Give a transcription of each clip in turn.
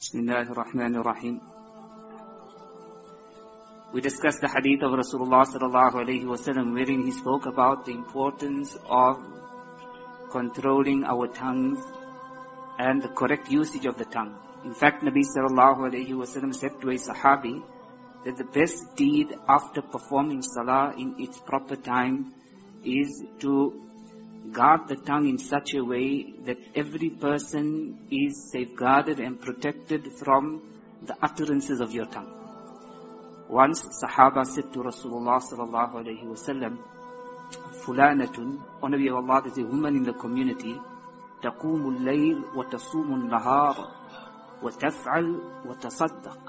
Bismillahir Rahmanir Rahim. We discussed the hadith of Rasulullah sallallahu alayhi wasallam wherein he spoke about the importance of controlling our tongues and the correct usage of the tongue. In fact, Nabi sallallahu alayhi wasallam said to a sahabi that the best deed after performing salah in its proper time is to guard the tongue in such a way that every person is safeguarded and protected from the utterances of your tongue. Once Sahaba said to Rasulullah sallallahu alayhi wasallam, Fulanatun, O Nabi of Allah, there's a woman in the community, تقوم الليل وتصوم النهار وتفعل وتصدق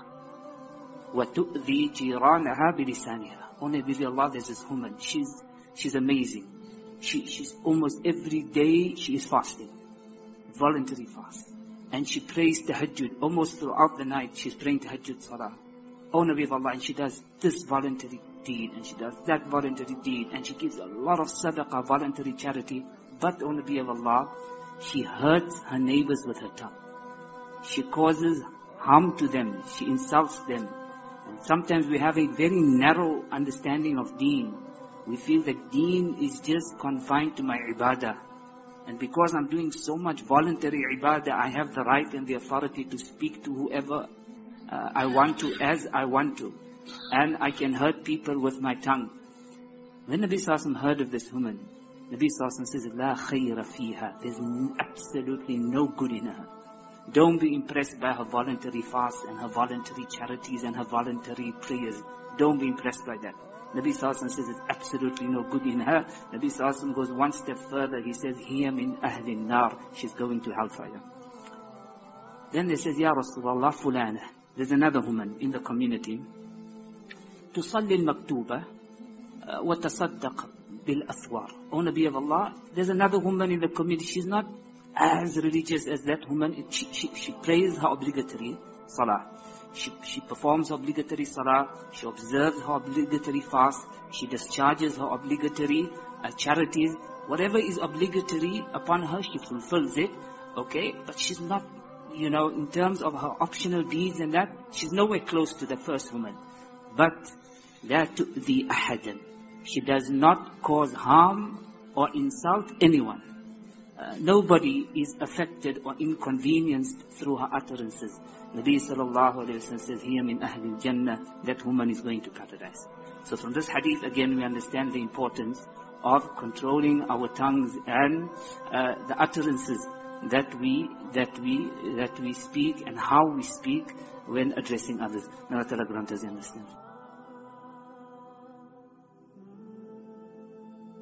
وتؤذي جيرانها بلسانها. O Nabi of Allah, there's this woman, she's amazing. She's almost every day she is fasting, voluntary fast. And she prays tahajjud, almost throughout the night she's praying tahajjud salah. O Nabi of Allah, and she does this voluntary deed, and she does that voluntary deed, and she gives a lot of sadaqah, voluntary charity. But O Nabi of Allah, she hurts her neighbors with her tongue. She causes harm to them, she insults them. And sometimes we have a very narrow understanding of deen. We feel that deen is just confined to my ibadah. And because I'm doing so much voluntary ibadah, I have the right and the authority to speak to whoever I want to, as I want to. And I can hurt people with my tongue. When Nabi Sallallahu heard of this woman, Nabi Sallallahu says, La khayra fiha. There's absolutely no good in her. Don't be impressed by her voluntary fast and her voluntary charities and her voluntary prayers. Don't be impressed by that. Nabi Sallallahu says there's absolutely no good in her. Nabi Sallallahu goes one step further. He says, Hiya min ahli nar. She's going to hellfire. Then they says, Ya Rasulullah fulana. There's another woman in the community. Tusalli al-maktuba wa tasaddaq bil-athwar. O Nabi of Allah, there's another woman in the community. She's not as religious as that woman. She prays her obligatory salah. She performs obligatory salah, she observes her obligatory fast, she discharges her obligatory charities. Whatever is obligatory upon her, she fulfills it, okay? But she's not, in terms of her optional deeds and that, she's nowhere close to the first woman. But, لا تؤذي أحدا. She does not cause harm or insult anyone. Nobody is affected or inconvenienced through her utterances. Nabi sallallahu alayhi wa sallam says, Hiya min ahli jannah, that woman is going to paradise. So from this hadith, again, we understand the importance of controlling our tongues and the utterances that we speak and how we speak when addressing others. May Allah grant us understand.